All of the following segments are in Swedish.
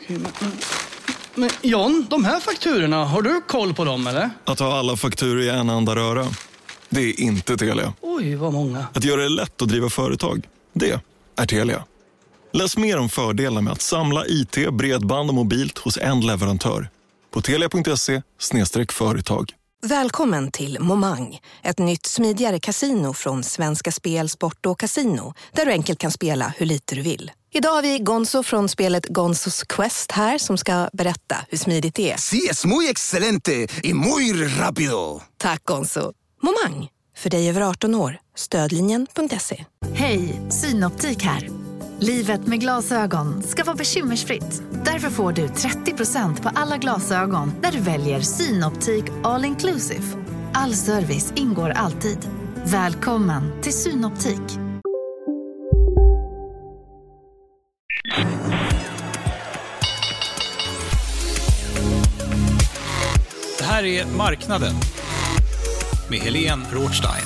Men John, de här fakturorna, har du koll på dem eller? Att ha alla fakturor i en enda röra, det är inte Telia. Oj, vad många. Att göra det lätt att driva företag, det är Telia. Läs mer om fördelarna med att samla IT, bredband och mobilt hos en leverantör på telia.se/företag. Välkommen till Momang, ett nytt smidigare kasino från Svenska Spel, Sport och Casino, där du enkelt kan spela hur lite du vill. Idag har vi Gonzo från spelet Gonzos Quest här som ska berätta hur smidigt det är. Sí, es muy excelente y muy rápido. Tack Gonzo. Momang, för dig över 18 år. Stödlinjen.se. Hej, Synoptik här. Livet med glasögon ska vara bekymmersfritt. Därför får du 30% på alla glasögon när du väljer Synoptik All Inclusive. All service ingår alltid. Välkommen till Synoptik. Det här är Marknaden med Helene Rothstein.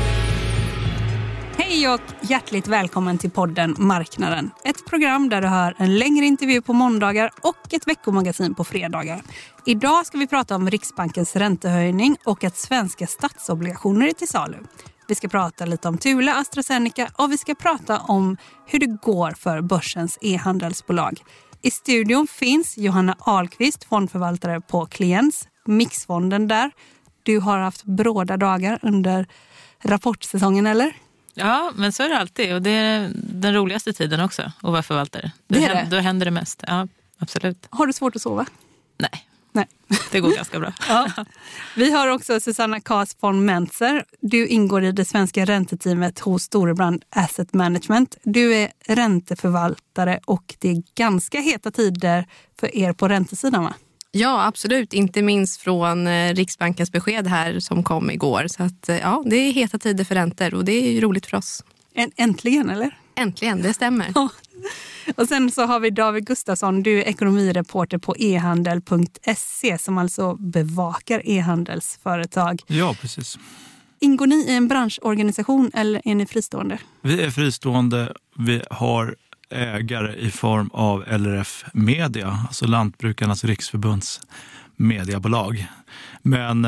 Hej och hjärtligt välkommen till podden Marknaden. Ett program där du hör en längre intervju på måndagar och ett veckomagasin på fredagar. Idag ska vi prata om Riksbankens räntehöjning och att svenska statsobligationer är till salu. Vi ska prata lite om Thule, AstraZeneca och vi ska prata om hur det går för börsens e-handelsbolag. I studion finns Johanna Ahlqvist, fondförvaltare på Kliens, Mixfonden där. Du har haft bråda dagar under rapportsäsongen, eller? Ja, men så är det alltid. Och det är den roligaste tiden också att vara förvaltare. Då händer det mest. Ja, absolut. Har du svårt att sova? Nej. Nej. Det går ganska bra. Ja. Vi har också Susanna Kas von Mentzer. Du ingår i det svenska ränteteamet hos Storebrand Asset Management. Du är ränteförvaltare och det är ganska heta tider för er på räntesidan, va? Ja, absolut. Inte minst från Riksbankens besked här som kom igår. Så att, ja, det är heta tider för räntor och det är ju roligt för oss. Äntligen, eller? Äntligen, det stämmer. Ja. Och sen så har vi David Gustafsson, du är ekonomireporter på e-handel.se som alltså bevakar e-handelsföretag. Ja, precis. Ingår ni i en branschorganisation eller är ni fristående? Vi är fristående. Vi har ägare i form av LRF Media, alltså Lantbrukarnas riksförbunds mediebolag. Men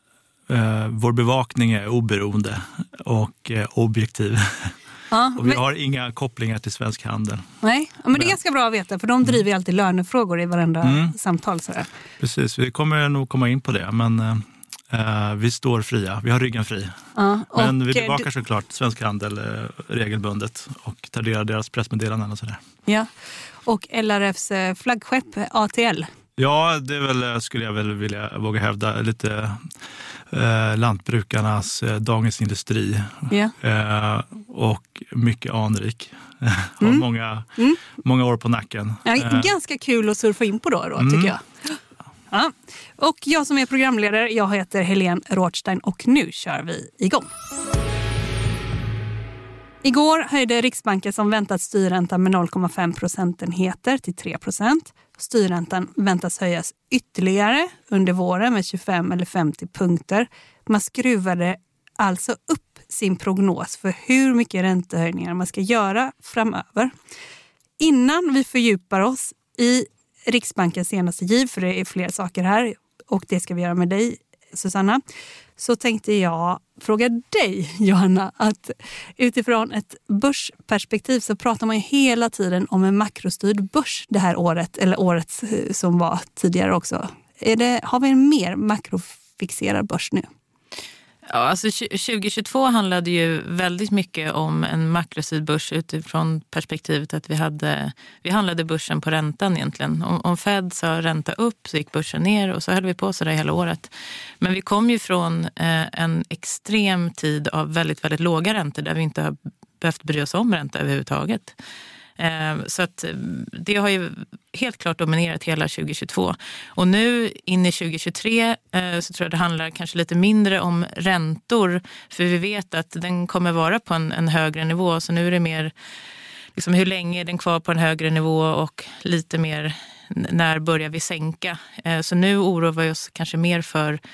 vår bevakning är oberoende och objektiv. Ja, och vi har inga kopplingar till svensk handel. Nej, men det är ganska bra att veta för de driver alltid lönefrågor i varenda samtal. Sådär. Precis, vi kommer nog komma in på det, men vi står fria, vi har ryggen fri. Ja, men vi bevakar såklart svensk handel regelbundet och tar del av deras pressmeddelanden och sådär. Ja, och LRFs flaggskepp ATL. Ja, det är väl, skulle jag väl vilja våga hävda, lite lantbrukarnas Dagens Industri. Yeah. Och mycket anrik. Har många år på nacken. Ja, ganska kul att surfa in på då tycker jag. Ja. Och jag som är programledare, jag heter Helene Rothstein och nu kör vi igång. Igår höjde Riksbanken som väntat styrräntan med 0,5 procentenheter till 3%. Styrräntan väntas höjas ytterligare under våren med 25 eller 50 punkter. Man skruvade alltså upp sin prognos för hur mycket räntehöjningar man ska göra framöver. Innan vi fördjupar oss i Riksbankens senaste giv, för det är fler saker här och det ska vi göra med dig, Susanna, så tänkte jag fråga dig, Johanna, att utifrån ett börsperspektiv så pratar man ju hela tiden om en makrostyrd börs det här året, eller året som var tidigare också. Har vi en mer makrofixerad börs nu? Ja, alltså 2022 handlade ju väldigt mycket om en makrostyrd börs utifrån perspektivet att vi handlade börsen på räntan egentligen. Om Fed sa ränta upp så gick börsen ner och så höll vi på så där hela året. Men vi kom ju från en extrem tid av väldigt, väldigt låga räntor där vi inte har behövt bry oss om ränta överhuvudtaget. Så att det har ju helt klart dominerat hela 2022. Och nu in i 2023 så tror jag det handlar kanske lite mindre om räntor. För vi vet att den kommer vara på en högre nivå. Så nu är det mer liksom, hur länge är den kvar på en högre nivå och lite mer när börjar vi sänka. Så nu oroar vi oss kanske mer för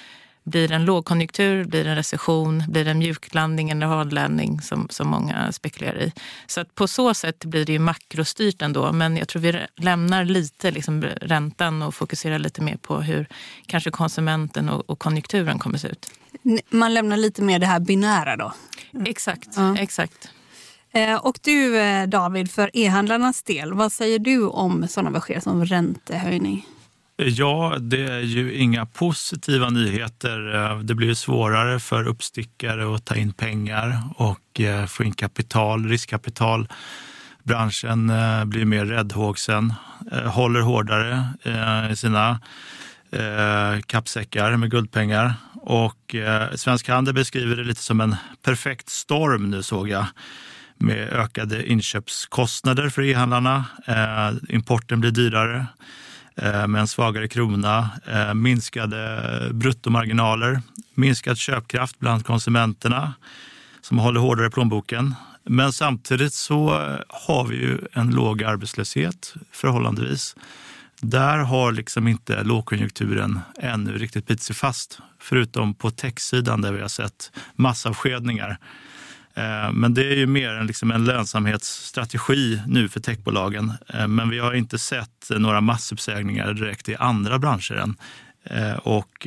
blir det en lågkonjunktur, blir det en recession, blir det en mjuklandning eller hardlandning som många spekulerar i. Så att på så sätt blir det ju makrostyrt ändå, men jag tror vi lämnar lite liksom räntan och fokuserar lite mer på hur kanske konsumenten och konjunkturen kommer se ut. Man lämnar lite mer det här binära då? Exakt, exakt. Och du David, för e-handlarnas del, vad säger du om sådana besked som räntehöjning? Ja, det är ju inga positiva nyheter. Det blir svårare för uppstickare att ta in pengar och få in kapital, riskkapital. Branschen blir mer räddhågsen, håller hårdare i sina kappsäckar med guldpengar. Och Svensk Handel beskriver det lite som en perfekt storm nu, såg jag, med ökade inköpskostnader för e-handlarna. Importen blir dyrare med en svagare krona, minskade bruttomarginaler, minskad köpkraft bland konsumenterna som håller hårdare i plånboken. Men samtidigt så har vi ju en låg arbetslöshet förhållandevis. Där har liksom inte lågkonjunkturen ännu riktigt bitit sig fast, förutom på techsidan där vi har sett massavskedningar. Men det är ju mer en lönsamhetsstrategi nu för techbolagen. Men vi har inte sett några massuppsägningar direkt i andra branscher än. Och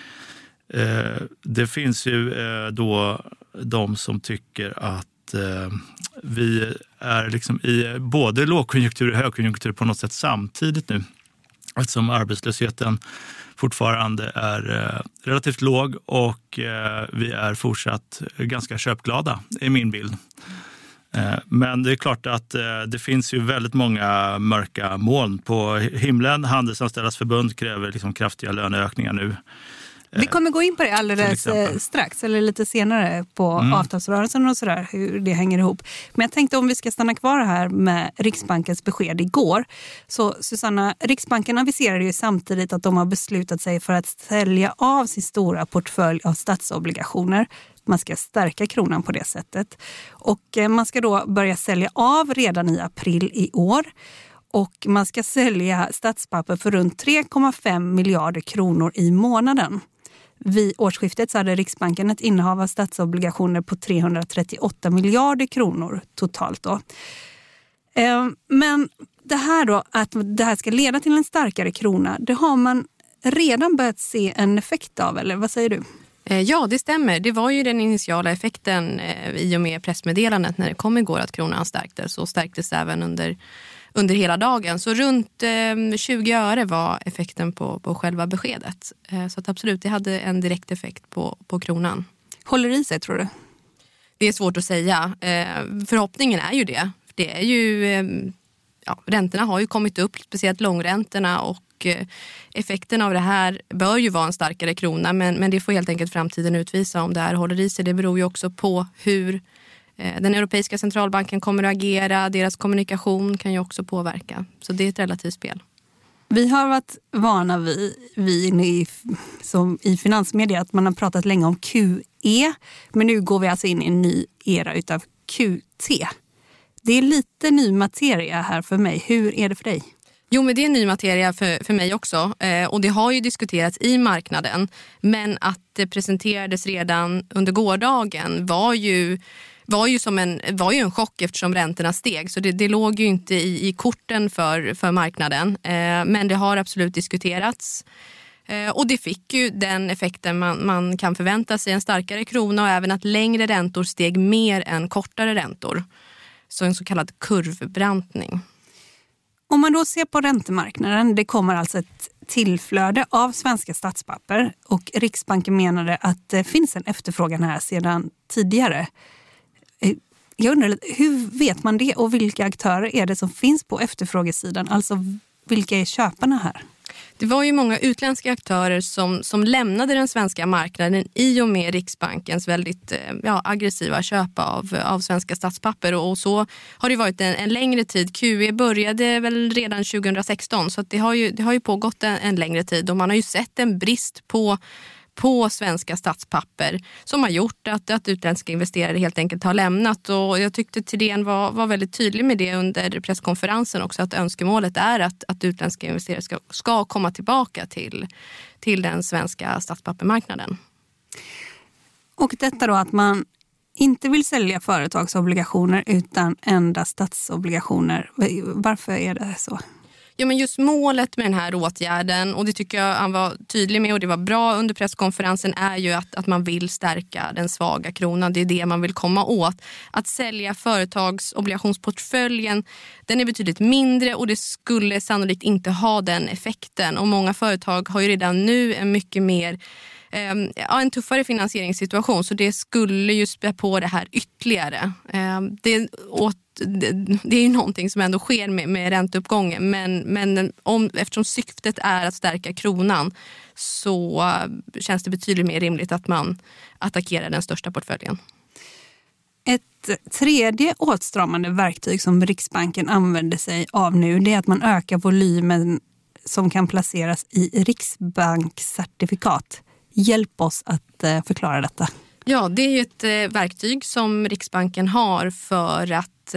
det finns ju då de som tycker att vi är liksom i både lågkonjunktur och högkonjunktur på något sätt samtidigt nu. Eftersom arbetslösheten fortfarande är relativt låg och vi är fortsatt ganska köpglada, är min bild. Men det är klart att det finns ju väldigt många mörka moln på himlen. Handelsanställdas förbund kräver kraftiga löneökningar nu. Vi kommer gå in på det alldeles strax eller lite senare på avtalsrörelsen och sådär, hur det hänger ihop. Men jag tänkte om vi ska stanna kvar här med Riksbankens besked igår. Så Susanna, Riksbanken aviserade ju samtidigt att de har beslutat sig för att sälja av sin stora portfölj av statsobligationer. Man ska stärka kronan på det sättet. Och man ska då börja sälja av redan i april i år. Och man ska sälja statspapper för runt 3,5 miljarder kronor i månaden. Vid årsskiftet så hade Riksbanken ett innehav av statsobligationer på 338 miljarder kronor totalt då. Men det här då, att det här ska leda till en starkare krona, det har man redan börjat se en effekt av, eller vad säger du? Ja, det stämmer. Det var ju den initiala effekten i och med pressmeddelandet när det kom igår att kronan stärktes. Så stärktes även under hela dagen. Så runt 20 öre var effekten på själva beskedet. Så att absolut, det hade en direkt effekt på kronan. Håller i sig, tror du? Det är svårt att säga. Förhoppningen är ju det. Det är ju, räntorna har ju kommit upp, speciellt långräntorna, och effekten av det här bör ju vara en starkare krona. Men det får helt enkelt framtiden utvisa om det här håller i sig. Det beror ju också på hur den europeiska centralbanken kommer att agera. Deras kommunikation kan ju också påverka. Så det är ett relativt spel. Vi har varit vana i finansmedia att man har pratat länge om QE. Men nu går vi alltså in i en ny era utav QT. Det är lite ny materia här för mig. Hur är det för dig? Jo, men det är ny materia för mig också. Och det har ju diskuterats i marknaden. Men att det presenterades redan under gårdagen var ju en chock eftersom räntorna steg. Så det låg ju inte i korten för marknaden. Men det har absolut diskuterats. Och det fick ju den effekten man kan förvänta sig, en starkare krona och även att längre räntor steg mer än kortare räntor. Så en så kallad kurvbrantning. Om man då ser på räntemarknaden, det kommer alltså ett tillflöde av svenska statspapper och Riksbanken menade att det finns en efterfrågan här sedan tidigare. Jag undrar lite, hur vet man det och vilka aktörer är det som finns på efterfrågesidan? Alltså vilka är köparna här? Det var ju många utländska aktörer som lämnade den svenska marknaden i och med Riksbankens väldigt aggressiva köp av svenska statspapper. Och så har det varit en längre tid. QE började väl redan 2016 så att det har ju pågått en längre tid. Och man har ju sett en brist på på svenska statspapper som har gjort att utländska investerare helt enkelt har lämnat. Och jag tyckte Thedéen var väldigt tydlig med det under presskonferensen också, att önskemålet är att utländska investerare ska komma tillbaka till den svenska statspappermarknaden. Och detta då att man inte vill sälja företagsobligationer utan endast statsobligationer. Varför är det så? Ja, men just målet med den här åtgärden, och det tycker jag han var tydlig med och det var bra under presskonferensen, är ju att man vill stärka den svaga kronan. Det är det man vill komma åt. Att sälja företagsobligationsportföljen, den är betydligt mindre och det skulle sannolikt inte ha den effekten. Och många företag har ju redan nu en mycket mer en tuffare finansieringssituation, så det skulle ju spä på det här ytterligare. Det är ju någonting som ändå sker med ränteuppgången, men eftersom syftet är att stärka kronan så känns det betydligt mer rimligt att man attackerar den största portföljen. Ett tredje åtstramande verktyg som Riksbanken använder sig av nu, det är att man ökar volymen som kan placeras i riksbankscertifikat. Hjälp oss att förklara detta. Ja, det är ju ett verktyg som Riksbanken har för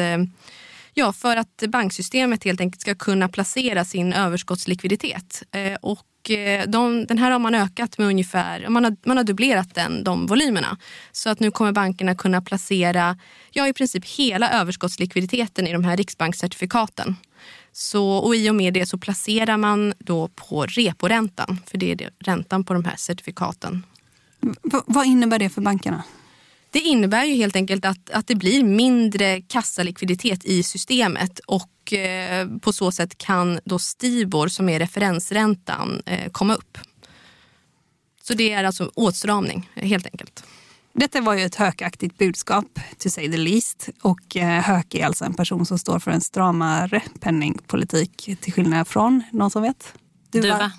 att banksystemet helt enkelt ska kunna placera sin överskottslikviditet. Och den här har man ökat med ungefär, man har dubblerat de volymerna. Så att nu kommer bankerna kunna placera i princip hela överskottslikviditeten i de här riksbankscertifikaten. Och i och med det så placerar man då på reporäntan, för det är räntan på de här certifikaten. Vad innebär det för bankerna? Det innebär ju helt enkelt att det blir mindre kassalikviditet i systemet och på så sätt kan då Stibor, som är referensräntan, komma upp. Så det är alltså åtstramning helt enkelt. Detta var ju ett hökaktigt budskap, to say the least. Och Höök är alltså en person som står för en stramare penningpolitik till skillnad från någon som vet. Duva.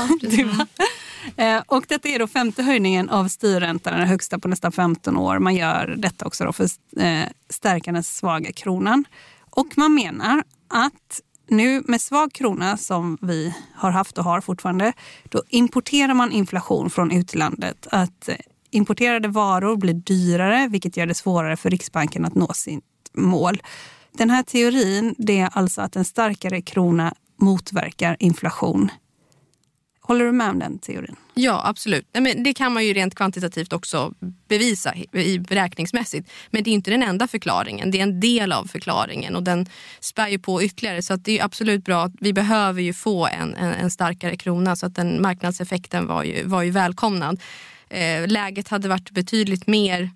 Och detta är då 5:e höjningen av styrräntan, den högsta på nästan 15 år. Man gör detta också då för stärka den svaga kronan. Och man menar att nu med svag krona som vi har haft och har fortfarande, då importerar man inflation från utlandet. Att importerade varor blir dyrare, vilket gör det svårare för Riksbanken att nå sitt mål. Den här teorin, det är alltså att en starkare krona motverkar inflation. Håller du med om den teorin? Ja, absolut. Men det kan man ju rent kvantitativt också bevisa beräkningsmässigt. Men det är inte den enda förklaringen. Det är en del av förklaringen och den spär ju på ytterligare. Så att det är absolut bra. Vi behöver ju få en starkare krona, så att den marknadseffekten var ju välkomnad. Läget hade varit betydligt mer,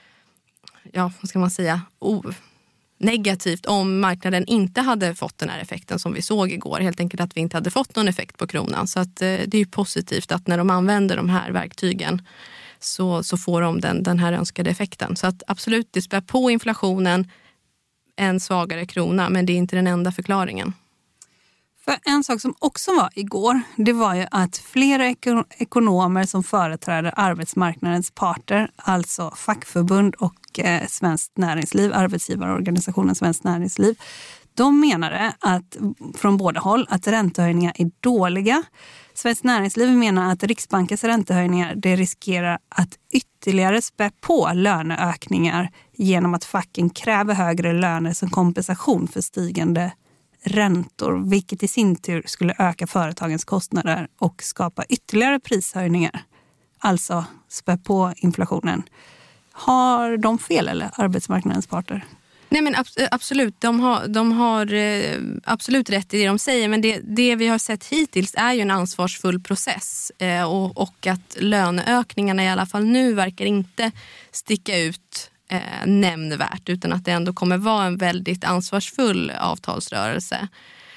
vad ska man säga, negativt om marknaden inte hade fått den här effekten som vi såg igår. Helt enkelt att vi inte hade fått någon effekt på kronan. Så att det är ju positivt att när de använder de här verktygen så får de den här önskade effekten. Så att absolut, det spär på inflationen, en svagare krona, men det är inte den enda förklaringen. För en sak som också var igår, det var ju att flera ekonomer som företräder arbetsmarknadens parter, alltså fackförbund och Svenskt Näringsliv, arbetsgivarorganisationen Svenskt Näringsliv, de menade att från båda håll att räntehöjningar är dåliga. Svenskt Näringsliv menar att Riksbankens räntehöjningar det riskerar att ytterligare spä på löneökningar genom att facken kräver högre löner som kompensation för stigande räntor, vilket i sin tur skulle öka företagens kostnader och skapa ytterligare prishöjningar. Alltså spä på inflationen. Har de fel eller arbetsmarknadens parter? Nej, men absolut. De har absolut rätt i det de säger, men det vi har sett hittills är ju en ansvarsfull process och att löneökningarna i alla fall nu verkar inte sticka ut nämnvärt, utan att det ändå kommer vara en väldigt ansvarsfull avtalsrörelse.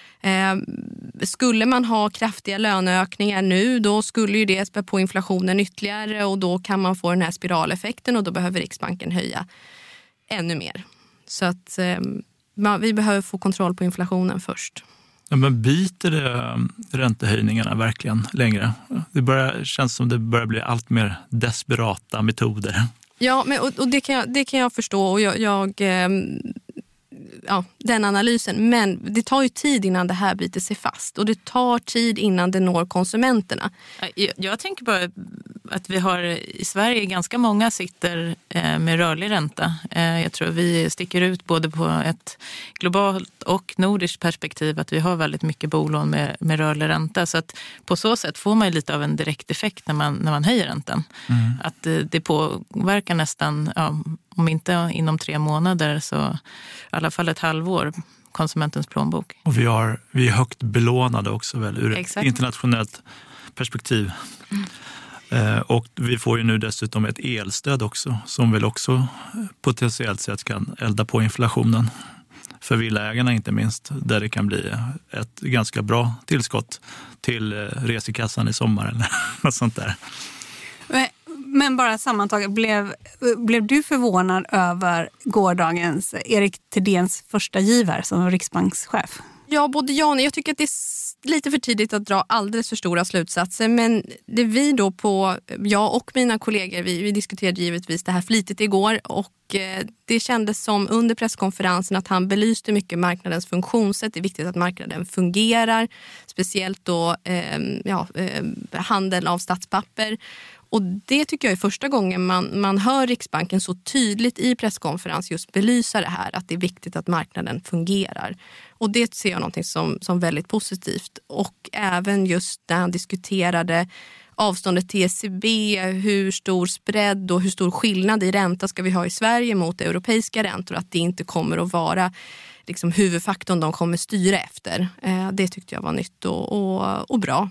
Skulle man ha kraftiga löneökningar nu, då skulle ju det spä på inflationen ytterligare och då kan man få den här spiraleffekten och då behöver Riksbanken höja ännu mer. Så att vi behöver få kontroll på inflationen först. Ja, men biter det räntehöjningarna verkligen längre? Känns som det börjar bli allt mer desperata metoder. Ja, men, och det kan jag förstå och den analysen. Men det tar ju tid innan det här biter sig fast och det tar tid innan det når konsumenterna. Jag tänker bara att vi har i Sverige ganska många sitter med rörlig ränta. Jag tror vi sticker ut både på ett globalt och nordiskt perspektiv att vi har väldigt mycket bolån med rörlig ränta. Så att på så sätt får man ju lite av en direkt effekt när man höjer räntan. Att det påverkar nästan, om inte inom 3 månader så i alla fall ett halvår, konsumentens plånbok. Och vi är högt belånade också väl ur ett internationellt perspektiv. Och vi får ju nu dessutom ett elstöd också som väl också potentiellt sett kan elda på inflationen. För villaägarna inte minst, där det kan bli ett ganska bra tillskott till resekassan i sommar eller något sånt där. Men bara sammantaget, blev du förvånad över gårdagens Erik Thedéens första giver som riksbankschef? Ja, både jag och nej. Jag tycker att det är lite för tidigt att dra alldeles för stora slutsatser. Men det vi då jag och mina kollegor, vi diskuterade givetvis det här flitigt igår. Och det kändes som under presskonferensen att han belyste mycket marknadens funktionssätt. Det är viktigt att marknaden fungerar. Speciellt då handel av statspapper. Och det tycker jag är första gången man hör Riksbanken så tydligt i presskonferens just belysa det här. Att det är viktigt att marknaden fungerar. Och det ser jag någonting som väldigt positivt. Och även just när han diskuterade avståndet till ECB, hur stor spread och hur stor skillnad i ränta ska vi ha i Sverige mot europeiska räntor. Att det inte kommer att vara liksom huvudfaktorn de kommer styra efter. Det tyckte jag var nytt och bra.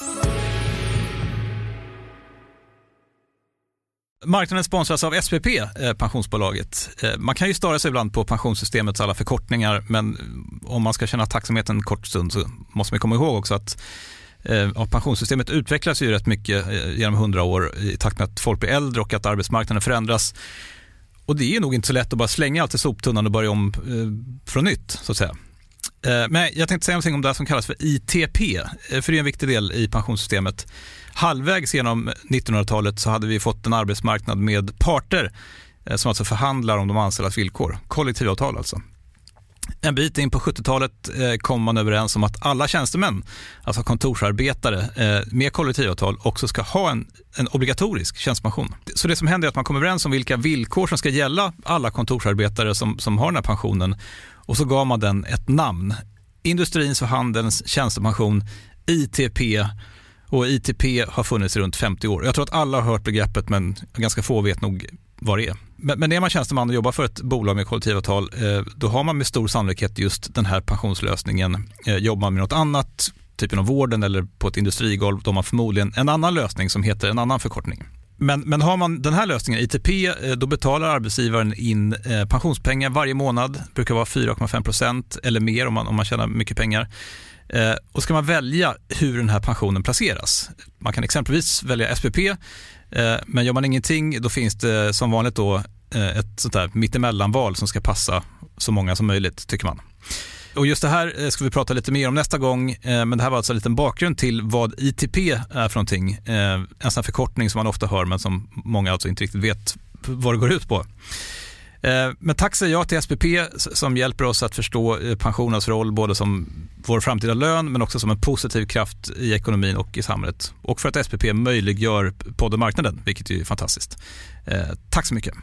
Marknaden sponsras av SPP, pensionsbolaget. Man kan ju störa sig ibland på pensionssystemets alla förkortningar, men om man ska känna tacksamhet en kort stund så måste man komma ihåg också att pensionssystemet utvecklas ju rätt mycket genom 100 år i takt med att folk blir äldre och att arbetsmarknaden förändras. Och det är nog inte så lätt att bara slänga allt i soptunnan och börja om från nytt, så att säga. Men jag tänkte säga någonting om det som kallas för ITP, för det är en viktig del i pensionssystemet. Halvvägs genom 1900-talet så hade vi fått en arbetsmarknad med parter som alltså förhandlar om de anställdas villkor. Kollektivavtal alltså. En bit in på 70-talet kom man överens om att alla tjänstemän, alltså kontorsarbetare med kollektivavtal, också ska ha en obligatorisk tjänstepension. Så det som händer är att man kommer överens om vilka villkor som ska gälla alla kontorsarbetare som har den här pensionen. Och så gav man den ett namn. Industrins och handelns tjänstepension, ITP. Och ITP har funnits runt 50 år. Jag tror att alla har hört begreppet, men ganska få vet nog vad det är. Men är man tjänsteman och jobbar för ett bolag med kollektivavtal, då har man med stor sannolikhet just den här pensionslösningen. Jobbar man med något annat, typ inom vården eller på ett industrigolv, då har man förmodligen en annan lösning som heter en annan förkortning. Men har man den här lösningen, ITP, då betalar arbetsgivaren in pensionspengar varje månad. Det brukar vara 4,5% eller mer om man tjänar mycket pengar. Och ska man välja hur den här pensionen placeras. Man kan exempelvis välja SPP, men gör man ingenting då finns det som vanligt då ett sånt där mittemellanval som ska passa så många som möjligt, tycker man. Och just det här ska vi prata lite mer om nästa gång, men det här var alltså en liten bakgrund till vad ITP är för någonting. En sån förkortning som man ofta hör men som många alltså inte riktigt vet vad det går ut på. Men tack säger jag till SPP som hjälper oss att förstå pensionens roll både som vår framtida lön men också som en positiv kraft i ekonomin och i samhället. Och för att SPP möjliggör podden-marknaden, vilket är fantastiskt. Tack så mycket.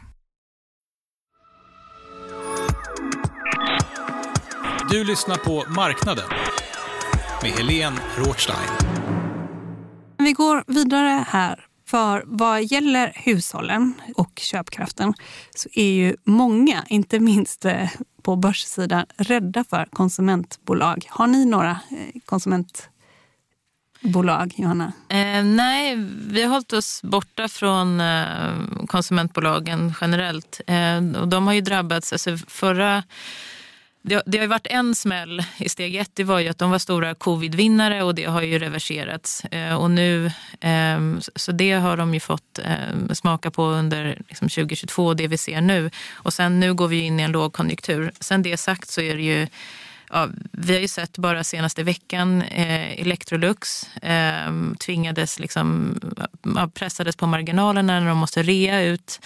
Du lyssnar på Marknaden med Helene Rothstein. Vi går vidare här. För vad gäller hushållen och köpkraften så är ju många, inte minst på börssidan, rädda för konsumentbolag. Har ni några konsumentbolag, Johanna? Nej, vi har hållit oss borta från konsumentbolagen generellt. Och de har ju drabbats, alltså det har ju varit en smäll i steg 1, det var ju att de var stora covid-vinnare och det har ju reverserats. Och nu, så det har de ju fått smaka på under liksom 2022 och det vi ser nu. Och sen nu går vi in i en lågkonjunktur. Sen det sagt så är det ju, ja, vi har ju sett bara senaste veckan Electrolux tvingades liksom, pressades på marginalerna när de måste rea ut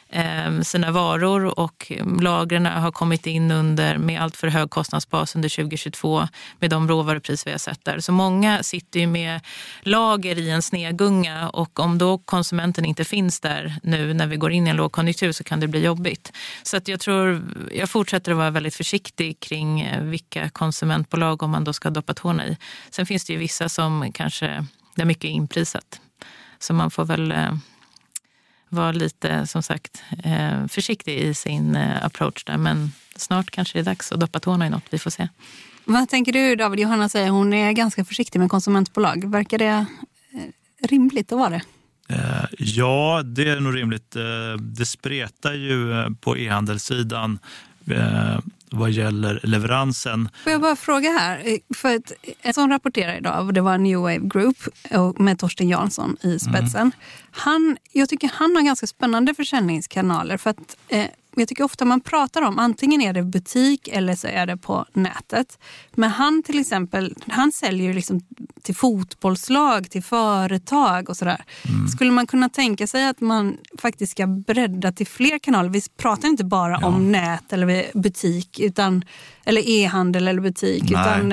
sina varor och lagren har kommit in med allt för hög kostnadsbas under 2022 med de råvarupris vi har sett där. Så många sitter ju med lager i en snegunga och om då konsumenten inte finns där nu när vi går in i en lågkonjunktur så kan det bli jobbigt. Så att jag fortsätter att vara väldigt försiktig kring vilka konsumentbolag om man då ska doppa tårna i. Sen finns det ju vissa som kanske, där mycket är inprisat. Så man får väl vara lite, som sagt, försiktig i sin approach där. Men snart kanske det är dags att doppa tårna i något, vi får se. Vad tänker du, David? Johanna säger hon är ganska försiktig med konsumentbolag. Verkar det rimligt att vara det? Ja, det är nog rimligt. Det spretar ju på e-handelssidan vad gäller leveransen. Får jag bara fråga här, för en som rapporterar idag, det var New Wave Group med Torsten Jansson i spetsen. Jag tycker han har ganska spännande försäljningskanaler för att jag tycker ofta man pratar om antingen är det butik eller så är det på nätet. Men han till exempel, han säljer ju liksom till fotbollslag, till företag och sådär. Skulle man kunna tänka sig att man faktiskt ska bredda till fler kanaler? Vi pratar inte bara om nät eller butik eller e-handel eller butik. Utan,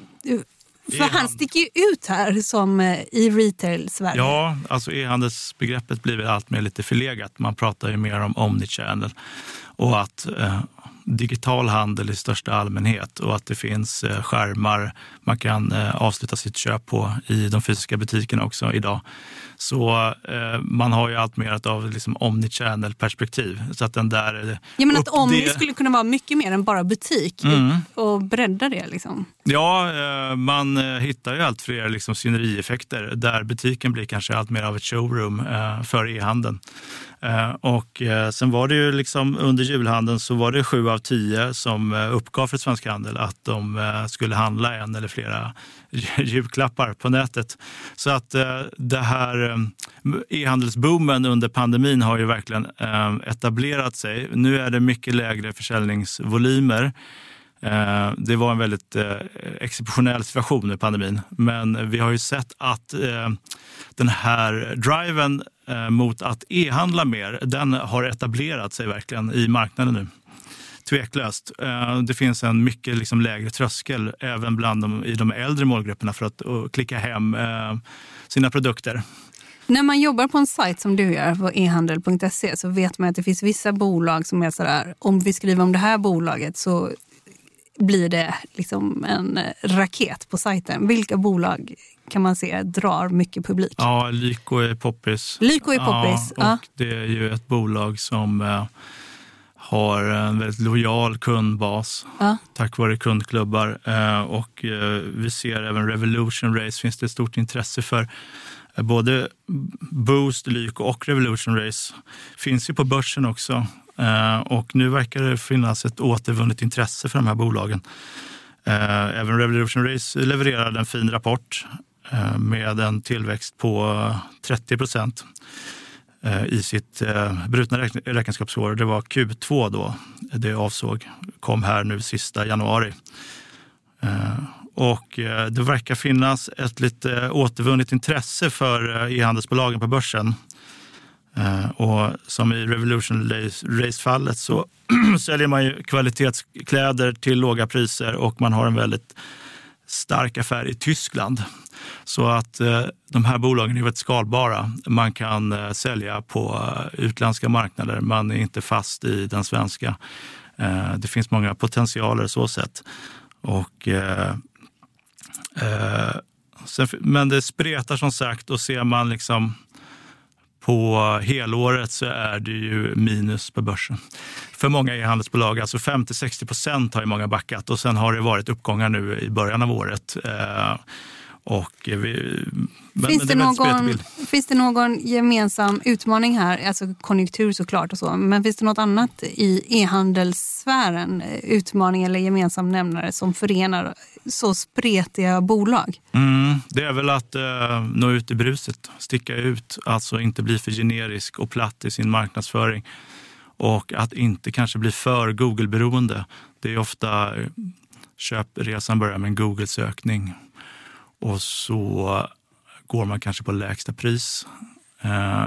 för han sticker ju ut här som i retail-Sverige. Ja, alltså e-handelsbegreppet blir väl allt mer lite förlegat. Man pratar ju mer om omnichannel och att digital handel i största allmänhet och att det finns skärmar man kan avsluta sitt köp på i de fysiska butikerna också idag. Så man har ju allt mer av liksom omnichannel-perspektiv. Så att den där... Ja, men att omni skulle kunna vara mycket mer än bara butik och bredda det liksom. Ja, man hittar ju allt fler liksom synergieffekter där butiken blir kanske allt mer av ett showroom för e-handeln. Och sen var det ju liksom under julhandeln så var det 7 av 10 som uppgav för Svensk Handel att de skulle handla en eller flera julklappar på nätet. Så att det här e-handelsboomen under pandemin har ju verkligen etablerat sig. Nu är det mycket lägre försäljningsvolymer. Det var en väldigt exceptionell situation i pandemin. Men vi har ju sett att den här driven mot att e-handla mer, den har etablerat sig verkligen i marknaden nu. Tveklöst. Det finns en mycket liksom lägre tröskel även bland i de äldre målgrupperna för att klicka hem sina produkter. När man jobbar på en sajt som du gör på ehandel.se så vet man att det finns vissa bolag som är sådär, om vi skriver om det här bolaget så blir det liksom en raket på sajten. Vilka bolag kan man se drar mycket publik? Ja, Lyko är poppis. Lyko är poppis, ja. Och det är ju ett bolag som har en väldigt lojal kundbas tack vare kundklubbar. Och vi ser även Revolution Race finns det ett stort intresse för. Både Boost, Lyko och Revolution Race finns ju på börsen också. Och nu verkar det finnas ett återvunnet intresse för de här bolagen. Även Revolution Race levererade en fin rapport med en tillväxt på 30% i sitt brutna räkenskapsår. Det var Q2 då det kom här nu sista januari. Och det verkar finnas ett lite återvunnet intresse för e-handelsbolagen på börsen. Och som i Revolution Race-fallet så säljer man ju kvalitetskläder till låga priser och man har en väldigt stark affär i Tyskland. Så att de här bolagen är väldigt skalbara. Man kan sälja på utländska marknader. Man är inte fast i den svenska. Det finns många potentialer så sett. Och, men det spretar som sagt och ser man liksom på helåret så är det ju minus på börsen. För många e-handelsbolag, alltså 50-60% har ju många backat och sen har det varit uppgångar nu i början av året. Finns det någon gemensam utmaning här, alltså konjunktur såklart och så, men finns det något annat i e-handelssfären, utmaning eller gemensam nämnare som förenar så spretiga bolag? Det är väl att nå ut i bruset, sticka ut, alltså inte bli för generisk och platt i sin marknadsföring och att inte kanske bli för Google-beroende. Det är ofta köpresan börjar med en Google-sökning. Och så går man kanske på lägsta pris.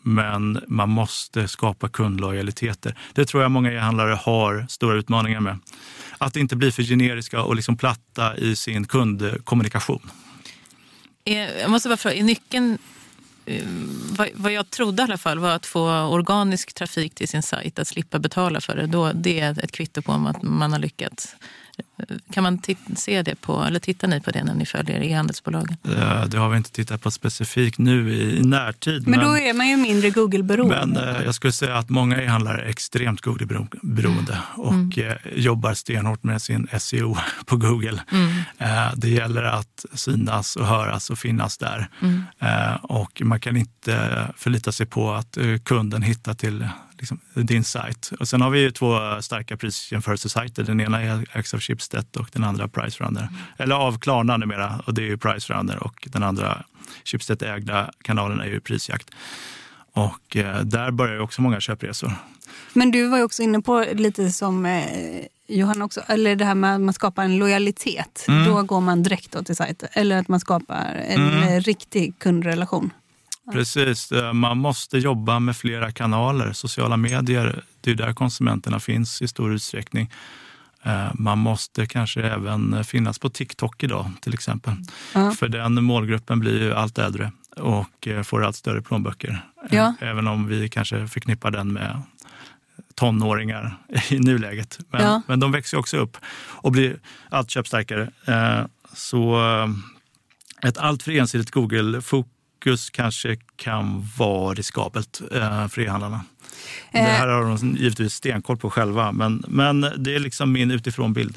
men man måste skapa kundlojaliteter. Det tror jag många e-handlare har stora utmaningar med. Att inte bli för generiska och liksom platta i sin kundkommunikation. Jag måste bara fråga, är nyckeln, vad jag trodde i alla fall, var att få organisk trafik till sin sajt, att slippa betala för det. Det är ett kvitto på att man har lyckats. Kan man se det på, eller tittar ni på det när ni följer e-handelsbolagen? Det har vi inte tittat på specifikt nu i närtid. Men då är man ju mindre Google-beroende. Men jag skulle säga att många e-handlare är extremt Google-beroende och jobbar stenhårt med sin SEO på Google. Det gäller att synas och höras och finnas där. Och man kan inte förlita sig på att kunden hittar till din sajt. Och sen har vi ju 2 starka prisjämförelsesajter. Den ena ägs av Schibsted och den andra Pricerunner. Eller av Klarna numera, och det är ju Pricerunner, och den andra Schibsted-ägda kanalen är ju Prisjakt. Och där börjar ju också många köpresor. Men du var ju också inne på lite som Johan också, eller det här med att man skapar en lojalitet. Då går man direkt då till sajten. Eller att man skapar en riktig kundrelation. Precis, man måste jobba med flera kanaler. Sociala medier, det är där konsumenterna finns i stor utsträckning. Man måste kanske även finnas på TikTok idag till exempel. För den målgruppen blir ju allt äldre och får allt större plånböcker. Även om vi kanske förknippar den med tonåringar i nuläget. Men de växer också upp och blir allt köpstarkare. Så ett allt för ensidigt Google-fokus kanske kan vara riskabelt för e-handlarna. Det här har de givetvis stenkoll på själva, men det är liksom min utifrån bild.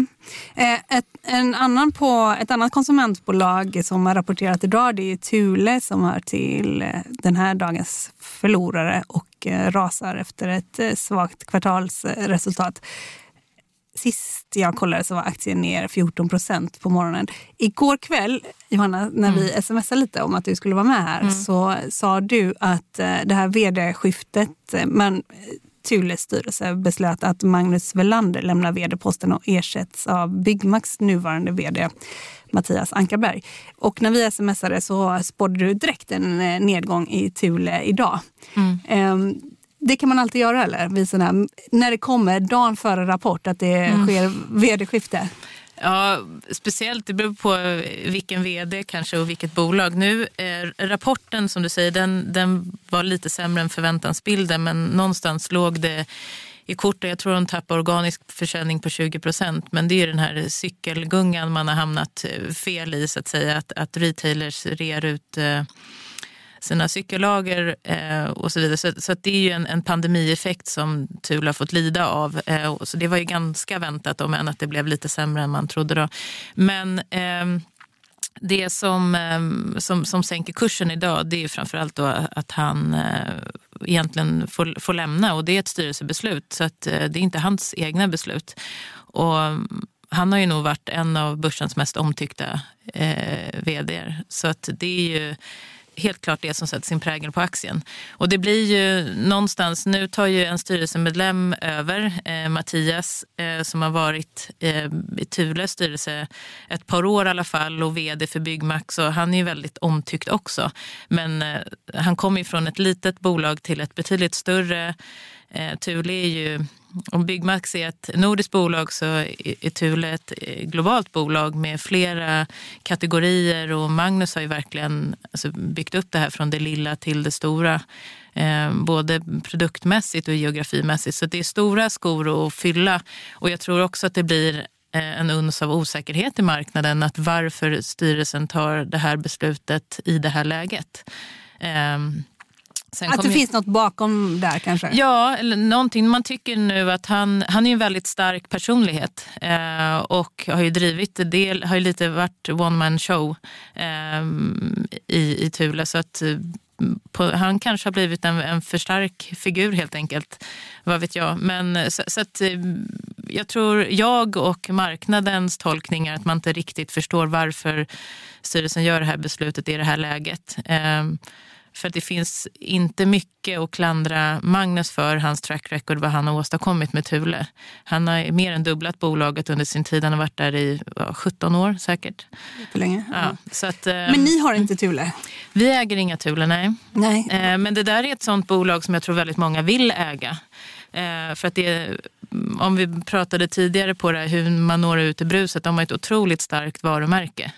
Ett annat konsumentbolag som har rapporterat idag, det är Thule, som hör till den här dagens förlorare och rasar efter ett svagt kvartalsresultat. Sist jag kollade så var aktien ner 14% på morgonen. Igår kväll, Johanna, när vi smsade lite om att du skulle vara med här, så sa du att det här vd-skiftet, Thules styrelse beslöt att Magnus Welander lämnar vd-posten och ersätts av Byggmax nuvarande vd Mattias Ankarberg. Och när vi smsade så spådde du direkt en nedgång i Thule idag. Det kan man alltid göra, eller? När det kommer dagen före rapport att det sker vd-skifte. Ja, speciellt det beror på vilken vd kanske och vilket bolag. Nu rapporten som du säger, den var lite sämre än förväntansbilden, men någonstans låg det i kortet. Jag tror de tappar organisk försäljning på 20%, men det är den här cykelgungan man har hamnat fel i, så att säga, att retailers rear ut sina cykellager och så vidare. Så att det är ju en pandemieffekt som Thule har fått lida av. Så det var ju ganska väntat, om än att det blev lite sämre än man trodde då. Men det som sänker kursen idag, det är ju framförallt då att han egentligen får lämna, och det är ett styrelsebeslut, så att det är inte hans egna beslut. Och han har ju nog varit en av börsens mest omtyckta vd:ar, så att det är ju helt klart det som sätter sin prägel på aktien. Och det blir ju någonstans, nu tar ju en styrelsemedlem över, Mattias, som har varit i Thules styrelse ett par år i alla fall och vd för Byggmax, och han är ju väldigt omtyckt också. Men han kommer ju från ett litet bolag till ett betydligt större. Thule är ju, om Byggmax är ett nordiskt bolag, så är Thule ett globalt bolag med flera kategorier, och Magnus har ju verkligen byggt upp det här från det lilla till det stora, både produktmässigt och geografimässigt. Så det är stora skor att fylla, och jag tror också att det blir en uns av osäkerhet i marknaden att varför styrelsen tar det här beslutet i det här läget. Att det finns något bakom där kanske? Ja, eller någonting. Man tycker nu att han är en väldigt stark personlighet och har ju drivit det, har ju lite varit one-man show i Thule, så att han kanske har blivit en för stark figur helt enkelt, vad vet jag. Men så att jag tror, jag och marknadens tolkningar, att man inte riktigt förstår varför styrelsen gör det här beslutet i det här läget. För att det finns inte mycket att klandra Magnus för, hans track record, vad han har åstadkommit med Thule. Han har mer än dubblat bolaget under sin tid. Han har varit där i 17 år säkert. För länge. Ja, så att, men ni har inte Thule? Vi äger inga Thule, nej. Men det där är ett sånt bolag som jag tror väldigt många vill äga. För att om vi pratade tidigare på det, hur man når ut i bruset, de har ett otroligt starkt varumärke.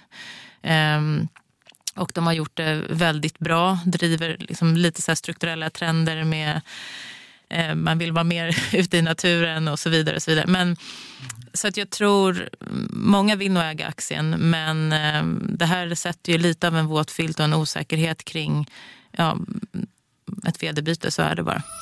Och de har gjort det väldigt bra, driver liksom lite så här strukturella trender med man vill vara mer ute i naturen och så vidare. Och så vidare. Men, så att jag tror många vill nog äga aktien, men det här sätter ju lite av en våt filt och en osäkerhet kring ett vd-byte, så är det bara.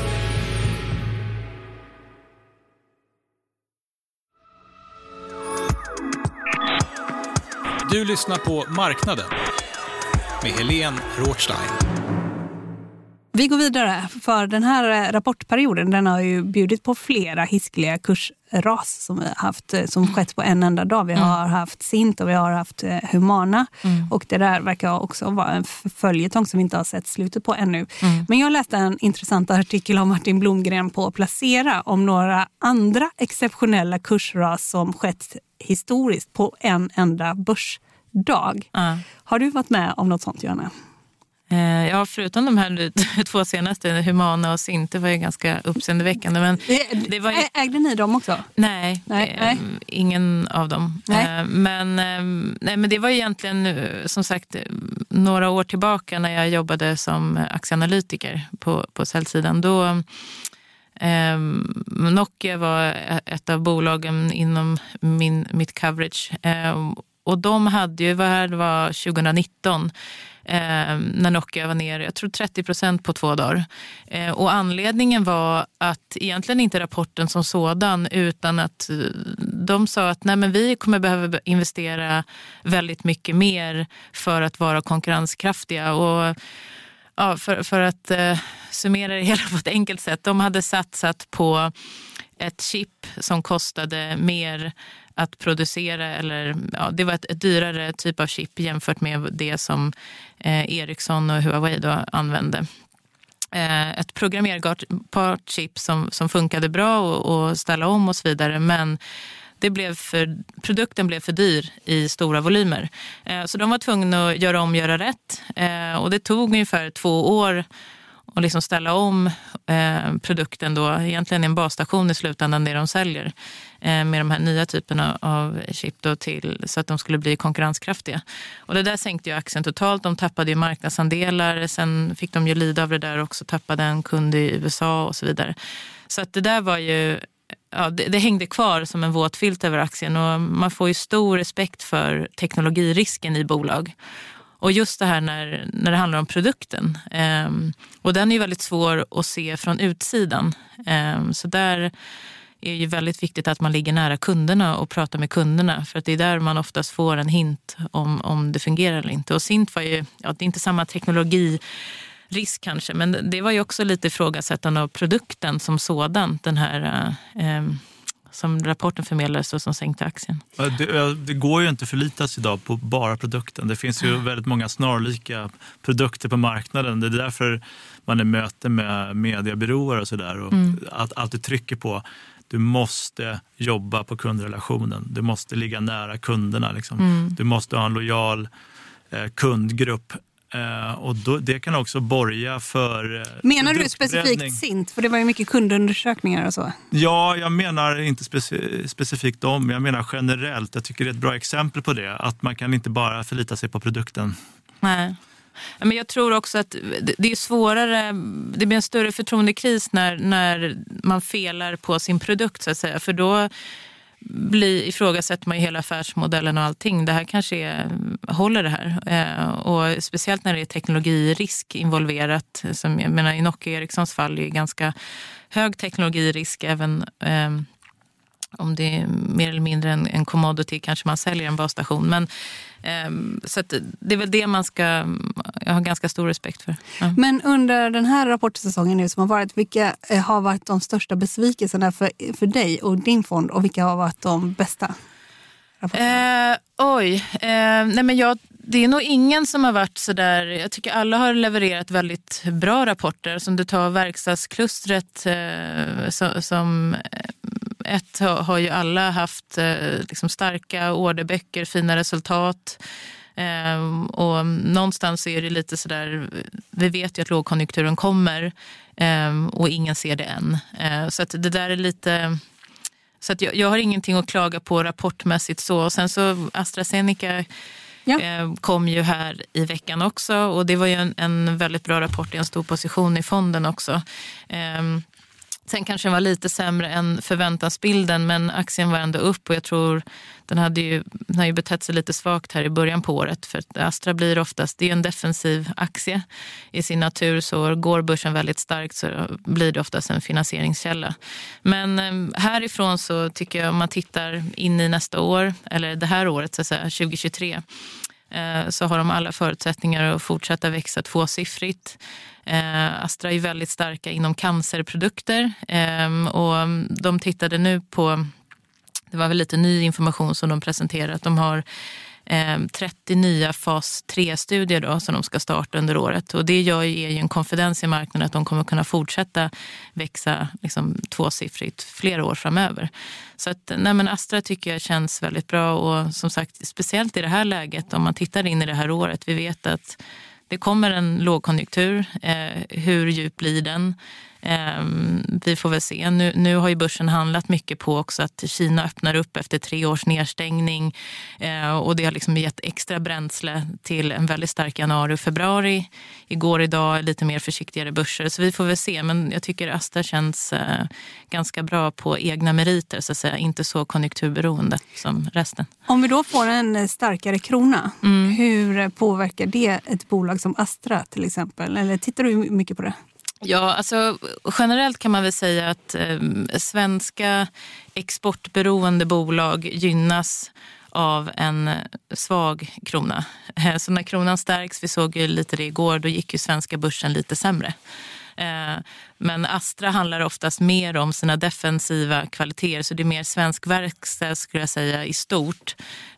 Du lyssnar på Marknaden med Helene Rothstein. Vi går vidare, för den här rapportperioden, den har ju bjudit på flera hiskliga kursras som vi har haft, som skett på en enda dag. Vi har haft Sint och vi har haft Humana, och det där verkar också vara en följetong som vi inte har sett slutet på ännu. Men jag läste en intressant artikel av Martin Blomgren på Placera om några andra exceptionella kursras som skett historiskt på en enda börsdag. Har du varit med om något sånt, Johanna? Ja, förutom de här 2 senaste, Humana och Sint, det var ju ganska uppseendeväckande. Men det var ju... Ägde ni dem också? Nej. Ingen av dem. Men det var egentligen, som sagt, några år tillbaka när jag jobbade som aktieanalytiker på säljsidan. Då Nokia var ett av bolagen inom mitt coverage. Och de hade ju, det var 2019, när Nokia var ner, jag tror 30% på 2 dagar. Och anledningen var att egentligen inte rapporten som sådan, utan att de sa att nej, men vi kommer behöva investera väldigt mycket mer för att vara konkurrenskraftiga. Och ja, för att summera det hela på ett enkelt sätt, de hade satsat på ett chip som kostade mer att producera, eller det var ett dyrare typ av chip jämfört med det som Ericsson och Huawei då använde. Ett programmerbart chip som funkade bra och ställa om och så vidare, men produkten blev för dyr i stora volymer. Så de var tvungna att göra rätt, och det tog ungefär 2 år och liksom ställa om produkten då, egentligen en basstation i slutändan det de säljer, med de här nya typerna av chip då, till så att de skulle bli konkurrenskraftiga. Och det där sänkte ju aktien totalt, de tappade ju marknadsandelar, sen fick de ju lida av det där också, tappade en kund i USA och så vidare. Så att det där var ju, det hängde kvar som en våt filt över aktien, och man får ju stor respekt för teknologirisken i bolag. Och just det här när det handlar om produkten. Och den är ju väldigt svår att se från utsidan. Så där är ju väldigt viktigt att man ligger nära kunderna och pratar med kunderna. För att det är där man oftast får en hint om det fungerar eller inte. Och Sint var ju, det är inte samma teknologirisk kanske. Men det var ju också lite ifrågasättande av produkten som sådan. Den här... som rapporten förmedlades och som sänkte aktien. Det går ju inte förlitas idag på bara produkten. Det finns ju väldigt många snarlika produkter på marknaden. Det är därför man är möte med mediebyråer och sådär. Och att alltid trycker på, du måste jobba på kundrelationen. Du måste ligga nära kunderna. Liksom. Du måste ha en lojal kundgrupp. Och det kan också borga för... Menar du specifikt Sint? För det var ju mycket kundundersökningar och så. Ja, jag menar inte specifikt dem. Jag menar generellt. Jag tycker det är ett bra exempel på det. Att man kan inte bara förlita sig på produkten. Nej. Men jag tror också att det är svårare, det blir en större förtroendekris när man felar på sin produkt så att säga. För då ifrågasätter man ju hela affärsmodellen och allting. Det här kanske håller det här. Och speciellt när det är teknologirisk involverat. Som jag menar, i Nokia Ericssons fall är det ganska hög teknologirisk, även om det är mer eller mindre en commodity, kanske man säljer en basstation. Men så att det är väl det jag har ganska stor respekt för. Ja. Men under den här rapportsäsongen nu som har varit, vilka har varit de största besvikelserna för dig och din fond, och vilka har varit de bästa? Nej, men jag Det är nog ingen som har varit så där. Jag tycker alla har levererat väldigt bra rapporter. Som du tar verkstadsklustret som ett har ju alla haft liksom starka orderböcker, fina resultat. Och någonstans är det lite så där, vi vet ju att lågkonjunkturen kommer och ingen ser det än. Så att det där är lite... Så att jag har ingenting att klaga på rapportmässigt så. Och sen så AstraZeneca kom ju här i veckan också. Och det var ju en väldigt bra rapport i en stor position i fonden också. Sen kanske den var lite sämre än förväntansbilden, men aktien var ändå upp och jag tror den har ju betett sig lite svagt här i början på året. För att Astra blir oftast, det är en defensiv aktie i sin natur, så går börsen väldigt starkt så blir det oftast en finansieringskälla. Men härifrån så tycker jag, om man tittar in i nästa år, eller det här året så att säga, 2023, så har de alla förutsättningar att fortsätta växa tvåsiffrigt. Astra är väldigt starka inom cancerprodukter och de tittade nu på, det var väl lite ny information som de presenterade, att de har 30 nya fas 3-studier då, som de ska starta under året. Och det ger ju en konfidens i marknaden att de kommer kunna fortsätta växa liksom tvåsiffrigt flera år framöver. Så att, Astra tycker jag känns väldigt bra och som sagt, speciellt i det här läget, om man tittar in i det här året, vi vet att det kommer en lågkonjunktur. Hur djup blir den? Vi får väl se. Nu har ju börsen handlat mycket på också att Kina öppnar upp efter 3 års nedstängning. Och det har liksom gett extra bränsle till en väldigt stark januari och februari. Igår och idag lite mer försiktigare börser. Så vi får väl se. Men jag tycker Astra känns ganska bra på egna meriter, så att säga. Inte så konjunkturberoende som resten. Om vi då får en starkare krona, hur påverkar det ett bolag som Astra till exempel? Eller tittar du mycket på det? Ja, alltså generellt kan man väl säga att svenska exportberoende bolag gynnas av en svag krona. Så när kronan stärks, vi såg ju lite det igår, då gick ju svenska börsen lite sämre. Men Astra handlar oftast mer om sina defensiva kvaliteter, så det är mer svensk verkstad skulle jag säga i stort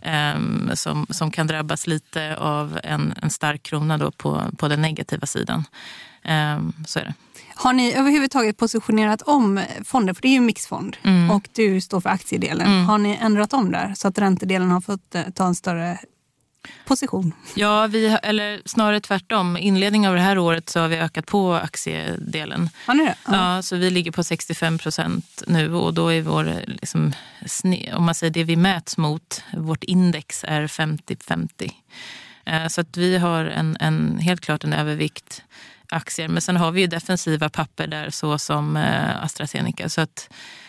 som kan drabbas lite av en stark krona då på den negativa sidan. Så är det. Har ni överhuvudtaget positionerat om fonder? För det är ju en mixfond och du står för aktiedelen. Har ni ändrat om där så att räntedelen har fått ta en större position? Ja, eller snarare tvärtom. Inledningen av det här året så har vi ökat på aktiedelen. Har ni det? Ja, så vi ligger på 65% nu och då är vår, liksom, om man säger det vi mäts mot, vårt index är 50-50. Så att vi har en helt klart en övervikt aktier. Men sen har vi ju defensiva papper där så som AstraZeneca. Så att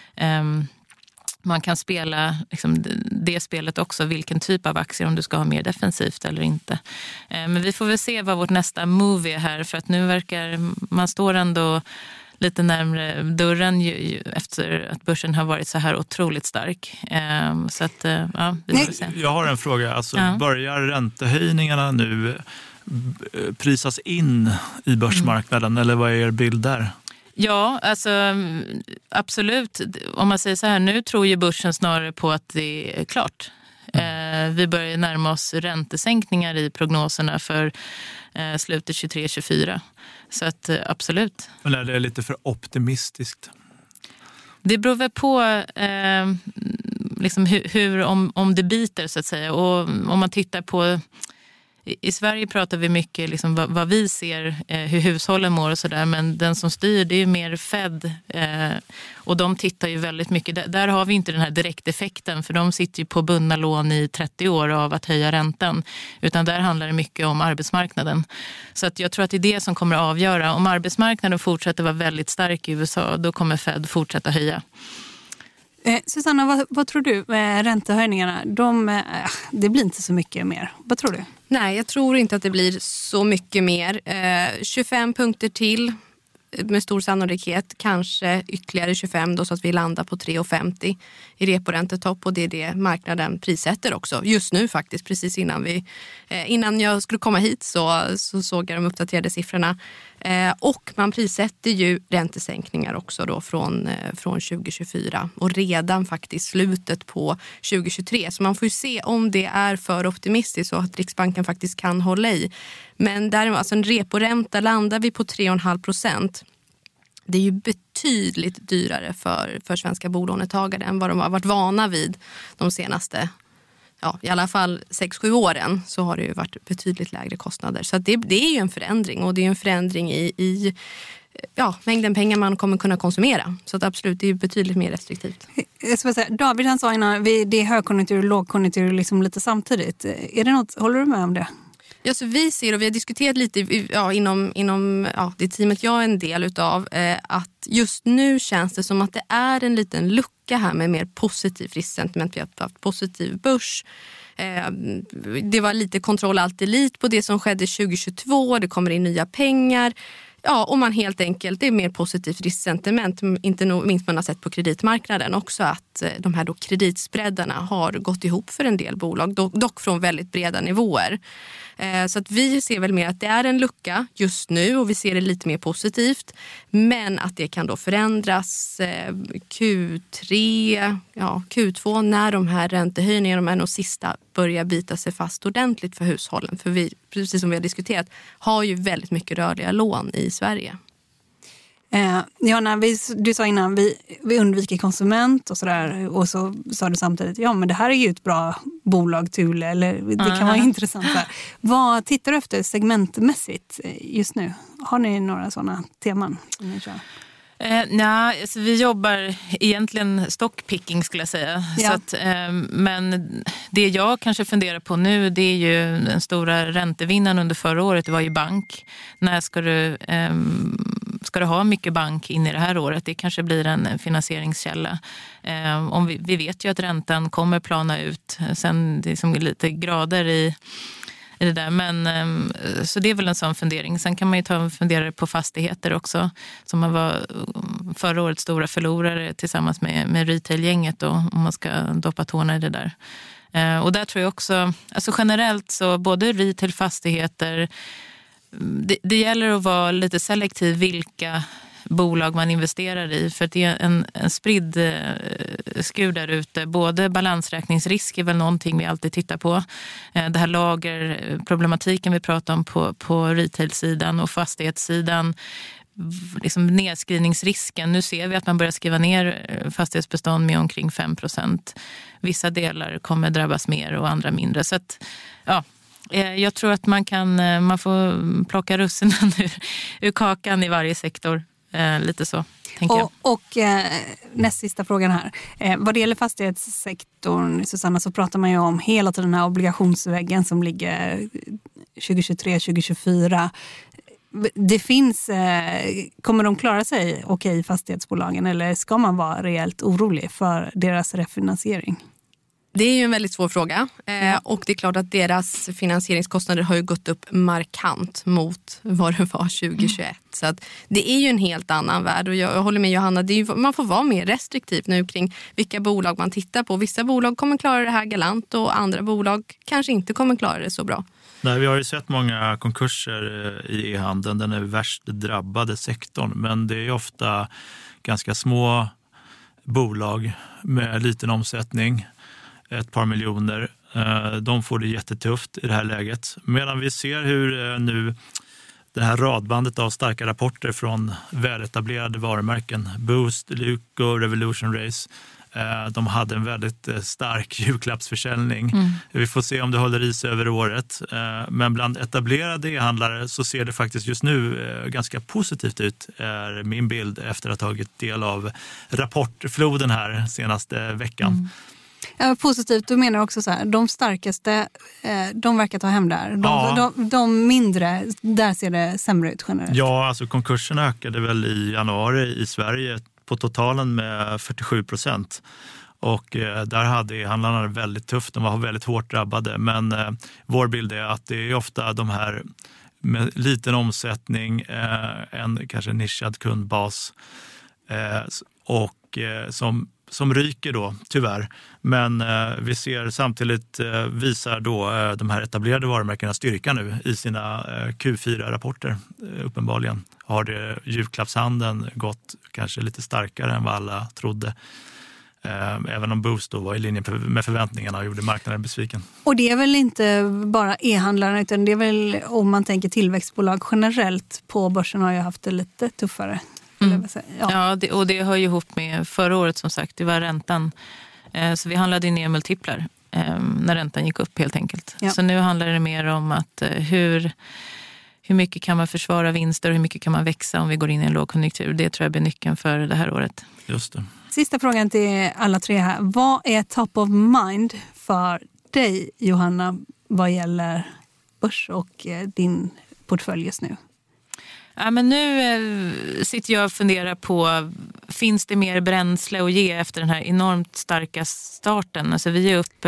man kan spela liksom, det spelet också, vilken typ av aktier, om du ska ha mer defensivt eller inte. Men vi får väl se vad vårt nästa move är här, för att nu verkar man står ändå lite närmare dörren efter att börsen har varit så här otroligt stark. Så att, ja, vi får se. Jag har en fråga. Alltså, börjar räntehöjningarna nu prisas in i börsmarknaden eller vad är er bild där? Ja, alltså absolut. Om man säger så här, nu tror ju börsen snarare på att det är klart. Vi börjar närma oss räntesänkningar i prognoserna för slutet 23-24. Så att absolut. Men är det lite för optimistiskt? Det beror väl på liksom hur om det biter så att säga. Och om man tittar på, i Sverige pratar vi mycket liksom vad vi ser, hur hushållen mår och sådär. Men den som styr, det är ju mer Fed. Och de tittar ju väldigt mycket. Där har vi inte den här direkteffekten. För de sitter ju på bundna lån i 30 år av att höja räntan. Utan där handlar det mycket om arbetsmarknaden. Så att jag tror att det är det som kommer att avgöra. Om arbetsmarknaden fortsätter vara väldigt stark i USA, då kommer Fed fortsätta höja. Susanna, vad tror du med räntehöjningarna? Det blir inte så mycket mer. Vad tror du? Nej, jag tror inte att det blir så mycket mer. 25 punkter till med stor sannolikhet. Kanske ytterligare 25 då, så att vi landar på 3,50 i reporräntetopp. Och det är det marknaden prissätter också. Just nu faktiskt, precis innan jag skulle komma hit så såg jag de uppdaterade siffrorna. Och man prissätter ju räntesänkningar också då från 2024 och redan faktiskt slutet på 2023. Så man får ju se om det är för optimistiskt så att Riksbanken faktiskt kan hålla i. Men däremot, alltså en reporänta landar vi på 3,5%. Det är ju betydligt dyrare för svenska bolånetagare än vad de har varit vana vid de senaste, i alla fall 6-7 åren, så har det ju varit betydligt lägre kostnader. Så att det är ju en förändring, och det är en förändring i mängden pengar man kommer kunna konsumera. Så att absolut, det är betydligt mer restriktivt. Jag ska säga, David han sa innan, det är högkonjunktur och lågkonjunktur liksom lite samtidigt. Är det något, håller du med om det? Ja, så vi ser, och vi har diskuterat lite inom det teamet jag är en del utav, att just nu känns det som att det är en liten lucka här med mer positiv risksentiment. Vi har haft positiv börs. Det var lite kontroll allt elit på det som skedde 2022. Det kommer in nya pengar. Ja, och man helt enkelt, det är mer positivt risksentiment. Inte minst man har sett på kreditmarknaden också att de här då kreditspreadarna har gått ihop för en del bolag. Dock från väldigt breda nivåer. Så att vi ser väl mer att det är en lucka just nu, och vi ser det lite mer positivt. Men att det kan då förändras Q3, Q2 när de här räntehöjningarna och sista börjar bita sig fast ordentligt för hushållen. För vi, precis som vi har diskuterat, har ju väldigt mycket rörliga lån i Sverige. Du sa innan vi undviker konsument och sådär, och så sa du samtidigt, men det här är ju ett bra bolag, Thule, eller det kan vara intressant där. Vad tittar du efter segmentmässigt just nu? Har ni några sådana teman som ni kör? Alltså vi jobbar egentligen stockpicking skulle jag säga. Ja. Så att, men det jag kanske funderar på nu, det är ju den stora räntevinnaren under förra året, det var ju bank. När ska du ha mycket bank in i det här året? Det kanske blir en finansieringskälla. Om vi vet ju att räntan kommer plana ut. Sen det är som lite grader i det där. Men, så det är väl en sån fundering. Sen kan man ju ta en funderare på fastigheter också. Som man var förra året stora förlorare tillsammans med retailgänget då, om man ska doppa tårna i det där. Och där tror jag också, alltså generellt så både retail, fastigheter, det gäller att vara lite selektiv vilka bolag man investerar i, för att det är en spridd skur där ute. Både balansräkningsrisk är väl någonting vi alltid tittar på. Det här lagerproblematiken vi pratar om på retail-sidan och fastighetssidan. Liksom nedskrivningsrisken. Nu ser vi att man börjar skriva ner fastighetsbestånd med omkring 5%. Vissa delar kommer drabbas mer och andra mindre. Så att, jag tror att man får plocka russinen ur kakan i varje sektor. Lite så, tänker jag. Och näst sista frågan här. Vad det gäller fastighetssektorn, Susanna, så pratar man ju om hela tiden den här obligationsväggen som ligger 2023-2024. Det finns, kommer de klara sig okej, fastighetsbolagen, eller ska man vara rejält orolig för deras refinansiering? Det är ju en väldigt svår fråga, och det är klart att deras finansieringskostnader har ju gått upp markant mot vad det var 2021. Så att det är ju en helt annan värld, och jag håller med Johanna, man får vara mer restriktiv nu kring vilka bolag man tittar på. Vissa bolag kommer klara det här galant och andra bolag kanske inte kommer klara det så bra. Nej, vi har ju sett många konkurser i e-handeln, den är värst drabbade sektorn, men det är ofta ganska små bolag med liten omsättning. Ett par miljoner. De får det jättetufft i det här läget. Medan vi ser hur nu det här radbandet av starka rapporter från väletablerade varumärken, Boost, Lyko, Revolution Race, de hade en väldigt stark julklappsförsäljning. Vi får se om det håller i sig över året. Men bland etablerade e-handlare så ser det faktiskt just nu ganska positivt ut, är min bild efter att ha tagit del av rapportfloden här senaste veckan. Ja, positivt, du menar också så här, de starkaste, de verkar ta hem där. De mindre, där ser det sämre ut generellt. Ja, alltså konkursen ökade väl i januari i Sverige på totalen med 47%. Och där hade e-handlarna det väldigt tufft, de var väldigt hårt drabbade. Men vår bild är att det är ofta de här med liten omsättning, en kanske nischad kundbas och som som ryker då, tyvärr. Men vi ser samtidigt visar då de här etablerade varumärkena styrka nu i sina Q4-rapporter. Uppenbarligen har det julklappshandeln gått kanske lite starkare än vad alla trodde. Även om Boost då var i linje med förväntningarna och gjorde marknaden besviken. Och det är väl inte bara e-handlarna, utan det är väl, om man tänker tillväxtbolag generellt på börsen, har ju haft det lite tuffare. Ja, och det hör ju ihop med förra året som sagt, det var räntan. Så vi handlade ner multiplar när räntan gick upp helt enkelt. Ja. Så nu handlar det mer om att hur mycket kan man försvara vinster och hur mycket kan man växa om vi går in i en lågkonjunktur. Det tror jag blir nyckeln för det här året. Just det. Sista frågan till alla tre här. Vad är top of mind för dig, Johanna, vad gäller börs och din portfölj just nu? Ja, men nu sitter jag och funderar på, finns det mer bränsle att ge efter den här enormt starka starten? Alltså vi är upp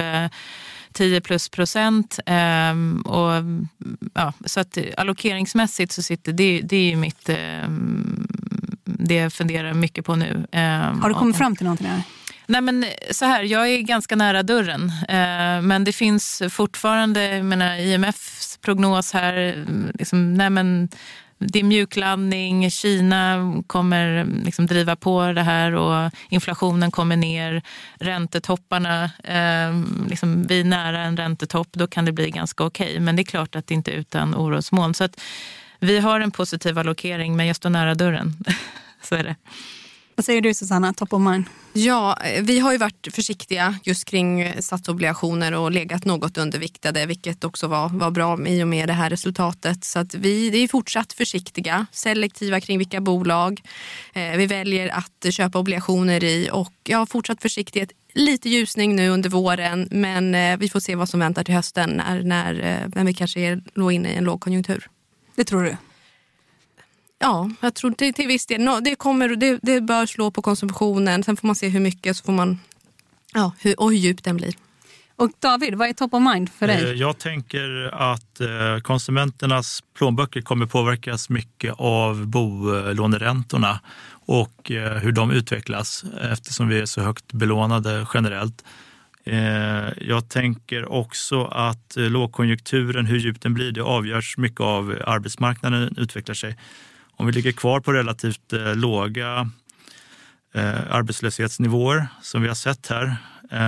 10+%. Och ja, så att allokeringsmässigt så sitter det är ju mitt, det jag funderar mycket på nu. Har du kommit fram till någonting här? Nej, men så här, jag är ganska nära dörren. Men det finns fortfarande, IMFs prognos här, liksom, det är mjuklandning, Kina kommer liksom driva på det här och inflationen kommer ner, räntetopparna, liksom vi är nära en räntetopp, då kan det bli ganska okej. Men det är klart att det inte är utan orosmoln. Så att vi har en positiv allokering, men jag står nära dörren. Så är det. Vad säger du, Susanna, top of mind? Ja, vi har ju varit försiktiga just kring statsobligationer och legat något underviktade, vilket också var bra i och med det här resultatet. Så att vi är fortsatt försiktiga, selektiva kring vilka bolag vi väljer att köpa obligationer i, och fortsatt försiktighet. Lite ljusning nu under våren, men vi får se vad som väntar till hösten när vi kanske är inne i en lågkonjunktur. Det tror du? Ja, jag tror det till viss del. Det bör slå på konsumtionen. Sen får man se hur mycket, så får man hur djup den blir. Och David, vad är top of mind för dig? Jag tänker att konsumenternas plånböcker kommer påverkas mycket av bolåneräntorna och hur de utvecklas, eftersom vi är så högt belånade generellt. Jag tänker också att lågkonjunkturen, hur djup den blir, det avgörs mycket av hur arbetsmarknaden utvecklar sig. Om vi ligger kvar på relativt låga arbetslöshetsnivåer som vi har sett här,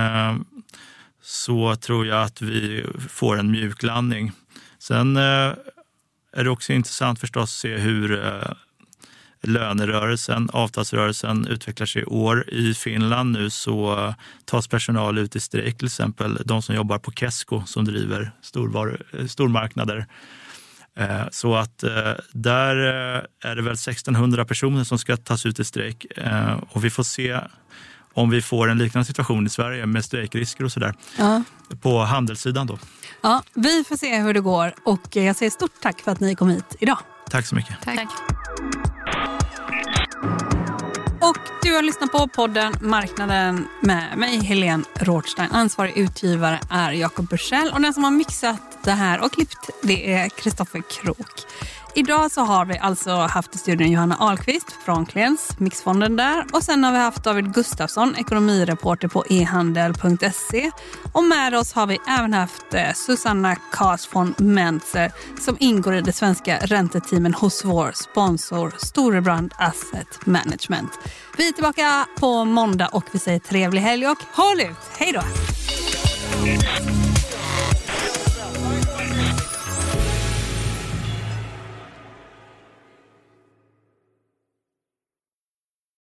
så tror jag att vi får en mjuklandning. Sen är det också intressant förstås att se hur lönerörelsen, avtalsrörelsen utvecklar sig i år. I Finland nu så tas personal ut i strejk, till exempel de som jobbar på Kesko som driver stormarknader. Så att där är det väl 1600 personer som ska tas ut i strejk, och vi får se om vi får en liknande situation i Sverige med strejkrisker och sådär på handelssidan då. Ja, vi får se hur det går, och jag säger stort tack för att ni kom hit idag. Tack så mycket. Tack. Och du har lyssnat på podden Marknaden med mig, Helene Rothstein. Ansvarig utgivare är Jakob Bursell, och den som har mixat det här och klippt, det är Kristoffer Krook. Idag så har vi alltså haft i studion Johanna Ahlqvist från Kliens, Mixfonden där. Och sen har vi haft David Gustafsson, ekonomireporter på ehandel.se. Och med oss har vi även haft Susanna Kars von Menzer, som ingår i det svenska ränteteamen hos vår sponsor Storebrand Asset Management. Vi är tillbaka på måndag och vi säger trevlig helg och håll ut. Hej då!